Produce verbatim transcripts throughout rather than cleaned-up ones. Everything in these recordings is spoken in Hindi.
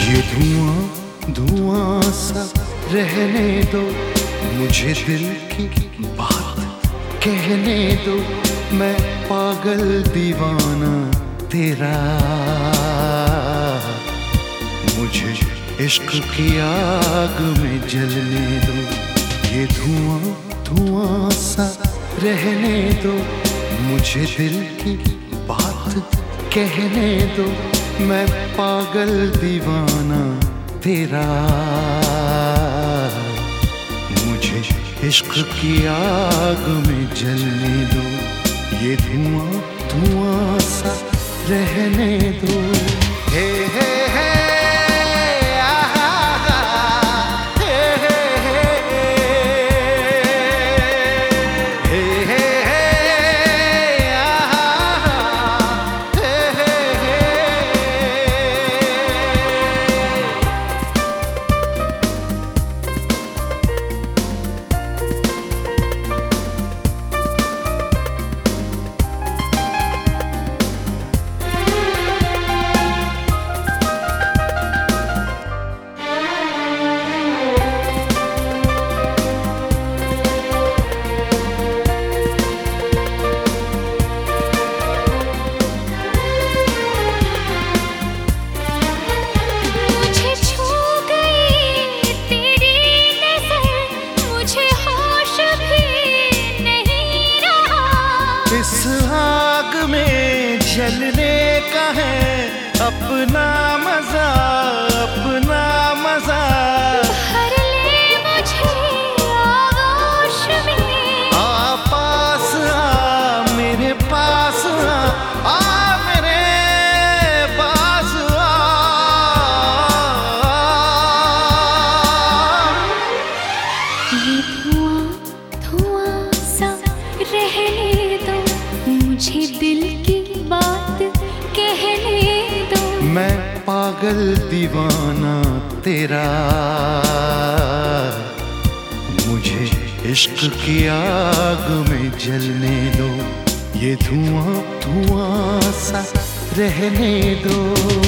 ये धुआं धुआं सा रहने दो, मुझे दिल की बात कहने दो। मैं पागल दीवाना तेरा, मुझे इश्क की आग में जलने दो। ये धुआं धुआं सा रहने दो, मुझे दिल की बात कहने दो। मैं पागल दीवाना तेरा, मुझे इश्क की आग में जलने दो। ये धुआं धुआं सा रहने दो। हे हे हे इस आग में जलने का है अपना मजा, अपना मजा। भर ले मुझे आगोश में, आ पास आ मेरे पास आ, आ मेरे पास आ। ये धुआं धुआं सा रहने दो, मुझे दिल की बात कहने दो। मैं पागल दीवाना तेरा, मुझे इश्क की आग में जलने दो। ये धुआं धुआं सा रहने दो।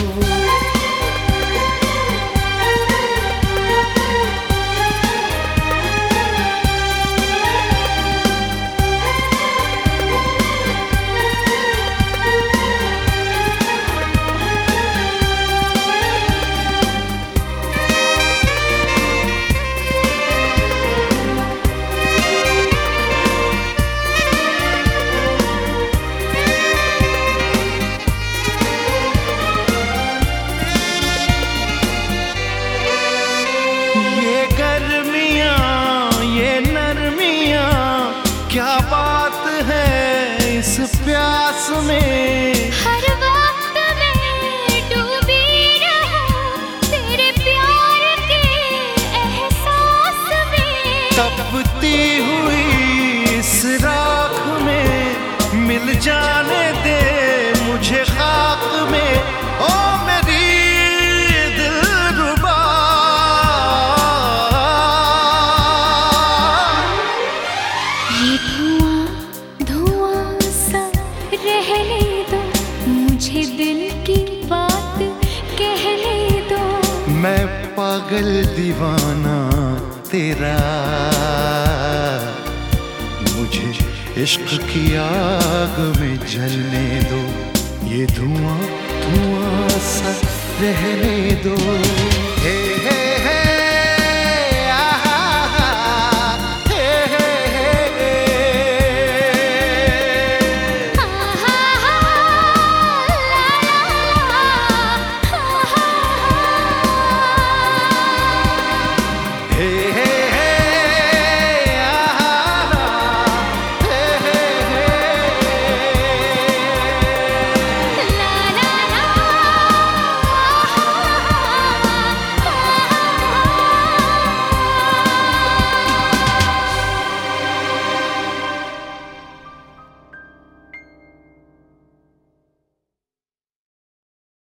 ये गर्मियाँ ये नरमियाँ, क्या बात है इस प्यास में। हर वक्त मैं डूबी रहूं तेरे प्यार के एहसास में। तपती हुई इस राख में मिल जाने दे मुझे खाक में, ओ मेरी दिलरुबा। ये धुआं धुआं सा रहने दो, मुझे दिल की बात कहने दो। मैं पागल दीवाना तेरा, मुझे इश्क की आग में जलने दो। ये धुआं धुआं सा रहने दो। हे हे